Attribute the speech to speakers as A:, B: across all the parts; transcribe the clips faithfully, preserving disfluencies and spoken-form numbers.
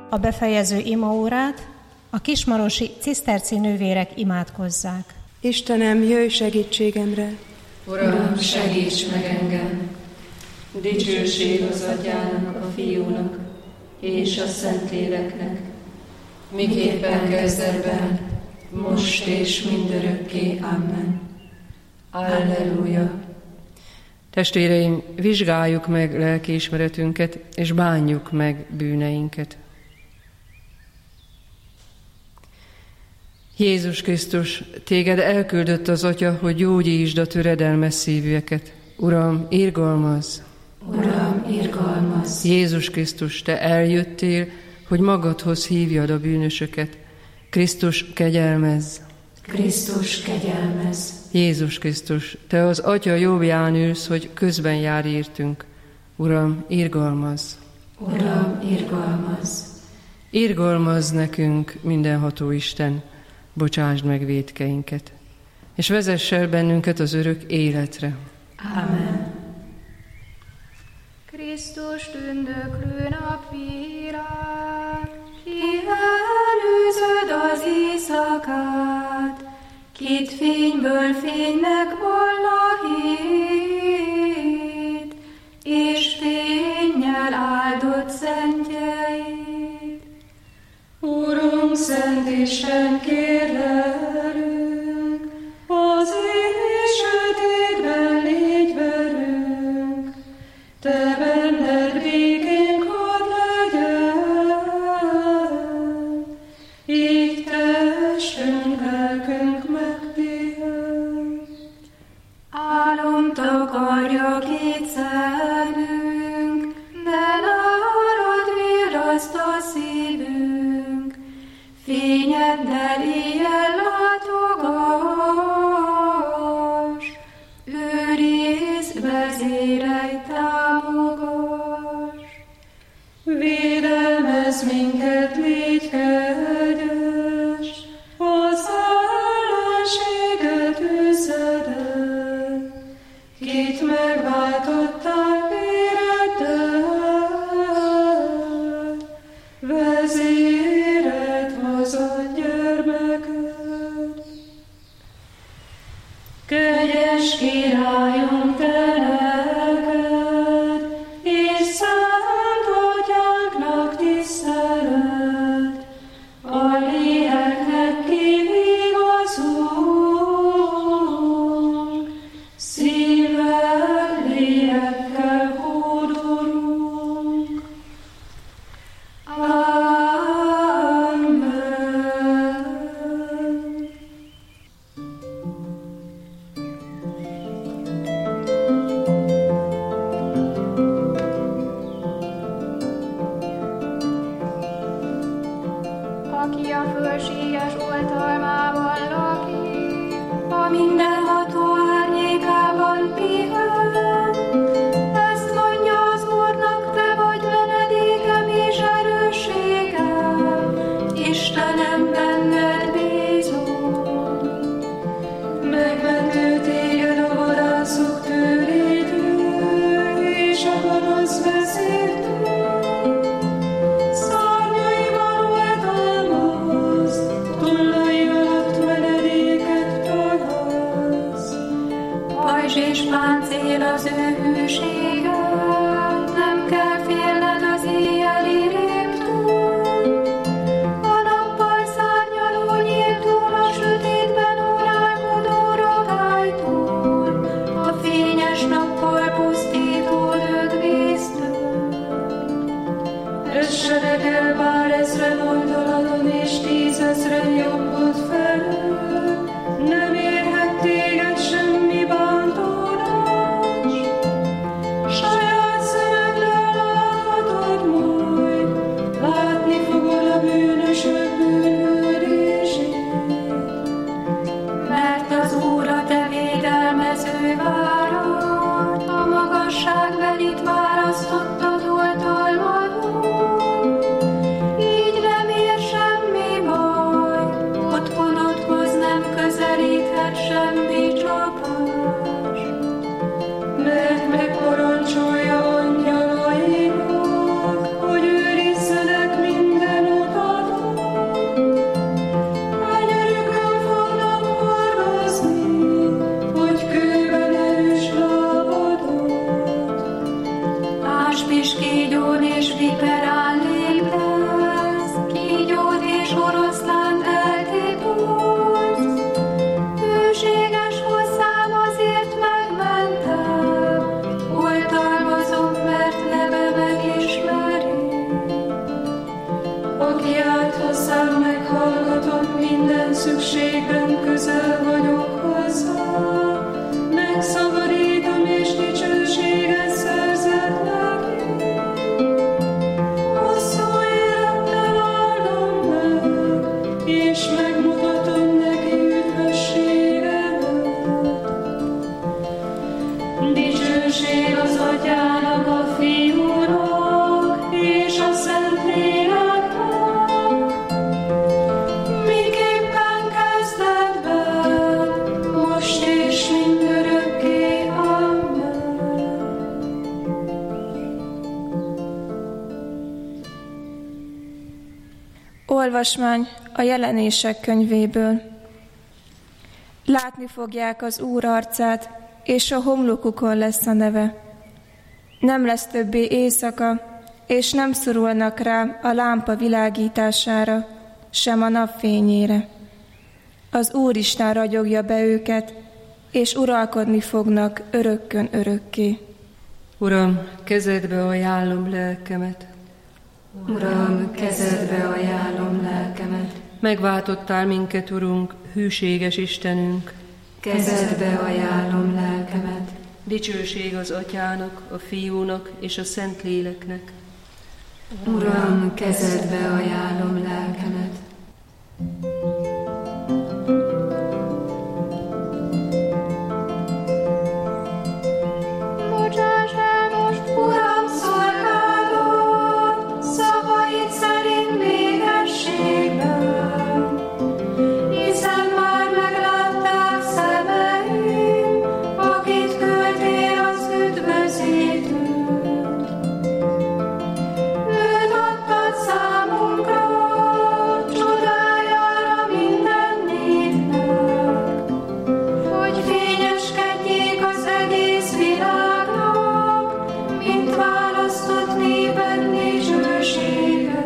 A: a befejező imaórát a kismarosi ciszterci nővérek imádkozzák.
B: Istenem, jöjj segítségemre!
C: Uram, segíts meg engem! Dicsőség az Atyának, a Fiúnak és a Szentléleknek, miképpen kezdetben, most és mindörökké. Amen. Alleluja!
D: Testvéreim, vizsgáljuk meg lelkiismeretünket, és bánjuk meg bűneinket. Jézus Krisztus, téged elküldött az Atya, hogy gyógyítsd a töredelmes szívűeket. Uram, irgalmazz!
C: Uram, irgalmazz!
D: Jézus Krisztus, te eljöttél, hogy magadhoz hívjad a bűnösöket. Krisztus, kegyelmezz!
C: Krisztus, kegyelmezz!
D: Jézus Krisztus, te az Atya jobbján ülsz, hogy közben jár értünk. Uram, irgalmazz!
C: Uram, irgalmazz!
D: Irgalmazz nekünk, mindenható Isten, bocsásd meg vétkeinket, és vezess el bennünket az örök életre.
C: Amen.
E: Krisztus tündöklő napvilág, ki előzöd az éjszakát, kit fényből fénynek volna hét, és fénnyel áldott szentjeid.
C: Urunk, Szent Isten, kérlelünk, az éj sötétben légy velünk, te benned békénk hadd legyen, így testünk, lelkünk megpihen.
E: Álom takarja két szemünk, de nárad virraszt a szívünk, fényeddel éjjel látogass, őrizd, vezérelj, támogass.
C: Védelmezz minket, légy kegyes, az ellenséget üzed el, kit megváltottál véreddel, vezéred hozad gyermeked. Kegyes Királyunk, te neked, és szent Atyánknak tisztelet, a léleknek kivigazunk, szívvel, lélekkel hódolunk. Amen.
E: Aki a fölséges oltalmában lakik, a mindenható árnyékában pihen. Ezt mondja az Úrnak, te vagy menedékem és erősségem, Istenem, benned bízom.
C: Megmentő téged a vadászok tőlétől, és a gonosz vezértől. Szárnyaival oltalmazd, tollai alatt menedéket találsz.
E: Pajzs és páncél az ő hűsége, nem kell félned az éjjeli rémtől. A nappal szárnyaló nyíltól, a sötétben uralkodó rogálytól, a fényes nappal pusztító dögvésztől.
C: Essenek el bár ezren oldaladon, és tízezren jobbod felől, nem érhet téged semmi bántódás. Saját szemeddel láthatod majd, látni fogod a bűnösök bűnhődését.
E: Mert az Úr a te védelmező várad, a magasság belit választottad oltalmadon. Így nem ér semmi baj, otthonodhoz
C: szükségben közel vagyok hozzá, megszabadítom és dicsőséget szerzek neki. Hosszú élettel áldom meg, és megmutatom neki üdvösségemet. Dicsőség az Atyának, a Fiúnak és a Szentléleknek, miképpen kezdetben, most és mindörökké. Amen.
F: Olvasmány a Jelenések könyvéből. Látni fogják az Úr arcát, és a homlokukon lesz a neve. Nem lesz többé éjszaka, és nem szorulnak rá a lámpa világítására, sem a napfényére. Az Úristen ragyogja be őket, és uralkodni fognak örökkön örökké.
D: Uram, kezedbe ajánlom lelkemet.
E: Uram, kezedbe ajánlom lelkemet.
D: Megváltottál minket, Urunk, hűséges Istenünk.
E: Kezedbe ajánlom lelkemet.
D: Dicsőség az Atyának, a Fiúnak és a Szentléleknek.
E: Uram, kezedbe ajánlom lelkemet. Bocsáss el most, Uram, szolgálat, szavaid szerint végességben, hiszen már meglátták szemeim, akit küldtél az üdvözítőt. Őt adtad számunkra, csodájára minden népnek, hogy fényeskedjék az egész világnak, mint választott néped dicsősége.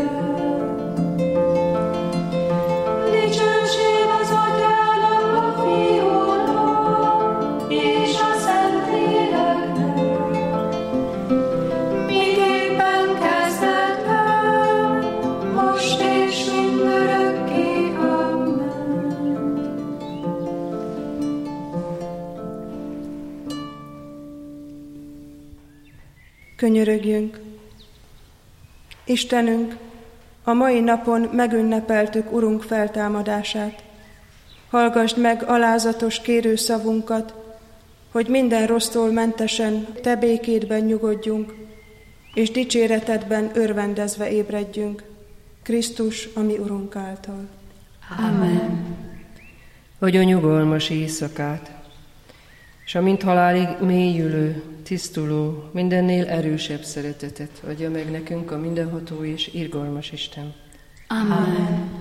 E: Dicsőség az Atyának, a Fiúnak és a Szentléleknek, miképpen kezdetben, most és mindörökké. Amen.
B: Könyörögjünk! Istenünk, a mai napon megünnepeltük Urunk feltámadását. Hallgasd meg alázatos kérőszavunkat, hogy minden rossztól mentesen Te békédben nyugodjunk, és dicséretedben örvendezve ébredjünk. Krisztus, a mi Urunk által.
E: Amen.
D: Adj nyugalmas éjszakát, és a mint halálig mélyülő, tisztuló, mindennél erősebb szeretetet adja meg nekünk a mindenható és irgalmas Isten.
E: Amen.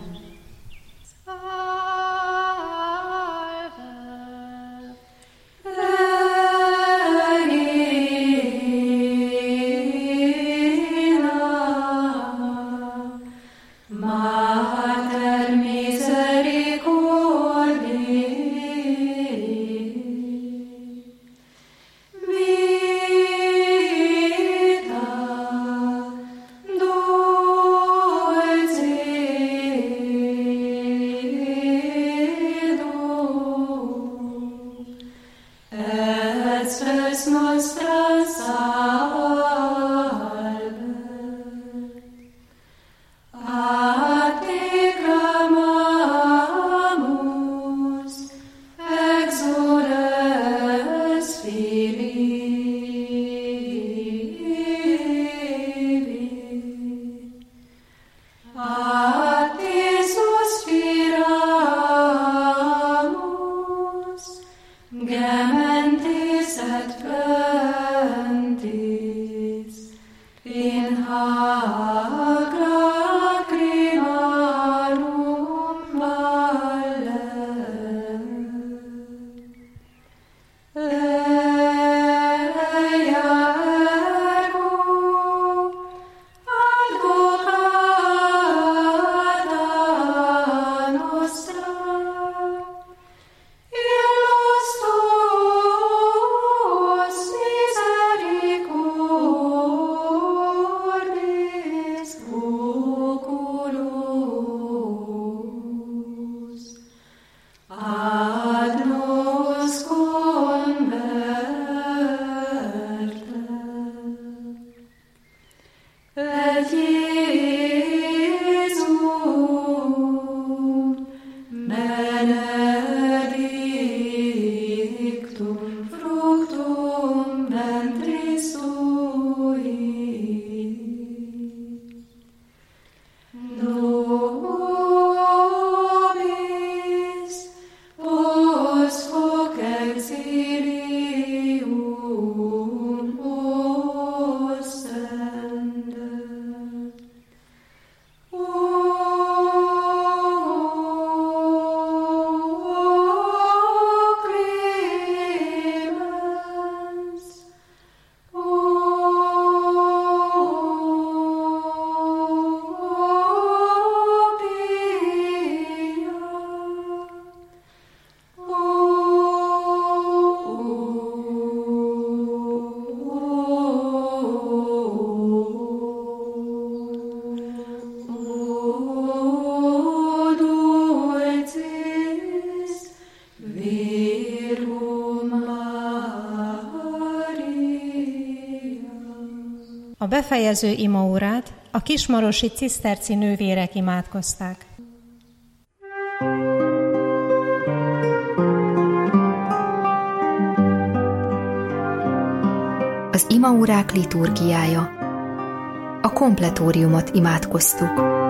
E: Mater misericordiae, vita dulcis
A: befejező imaórát a kismarosi ciszterci nővérek imádkozták.
G: Az imaórák liturgiája. A kompletóriumot imádkoztuk.